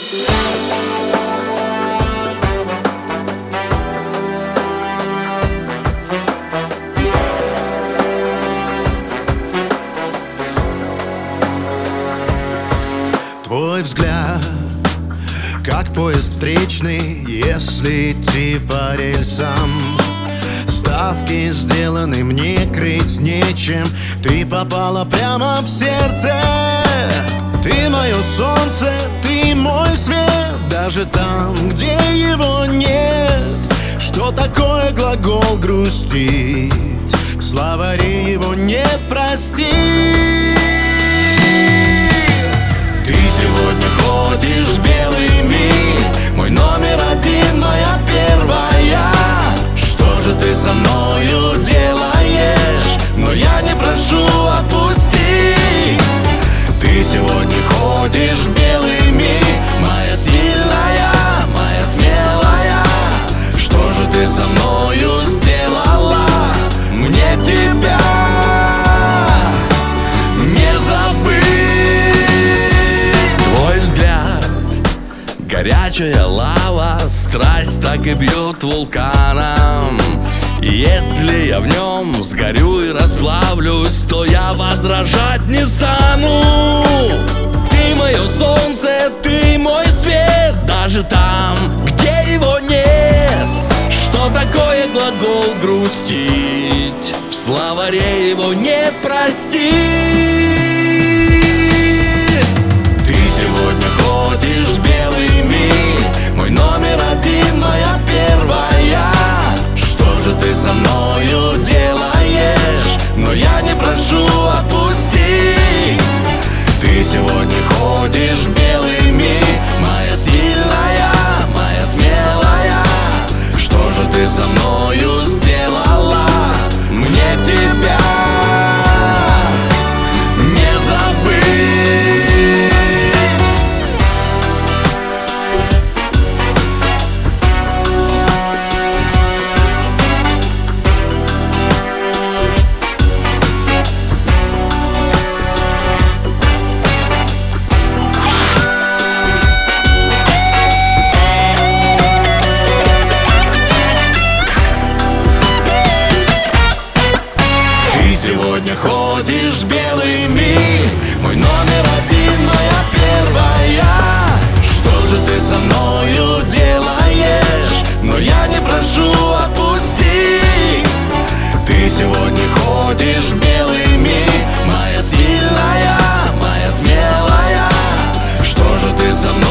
Твой взгляд, как поезд встречный, если идти по рельсам. Ставки сделаны, мне крыть нечем. Ты попала прямо в сердце. Ты мое солнце, ты мой свет, даже там, где его нет. Что такое глагол грустить? В словаре его нет, прости. Ты сегодня ходишь белыми, мой номер один, моя первая. Что же ты со мною делаешь? Но я не прошу отпустить. Ты сегодня ходишь белыми, моя сильная, моя смелая. Что же ты со мною сделала? Мне тебя не забыть. Твой взгляд, горячая лава, страсть так и бьет вулканом. Если я в нем сгорю и расплавлюсь, то я возражать не стану. Ты мое солнце, ты мой свет, даже там, где его нет. Что такое глагол грустить? В словаре его нет, прости. Ты сегодня ходишь белыми, мой номер один, моя первая. Что же ты со мною делаешь? Но я не прошу отпустить. Ты сегодня ходишь белыми, моя сильная, моя смелая. Что же ты со мною сделала? Мне тебя не забыть. Сегодня ходишь белыми, мой номер один, моя первая. Что же ты со мною делаешь? Но я не прошу отпустить. Ты сегодня ходишь белыми, моя сильная, моя смелая. Что же ты со мной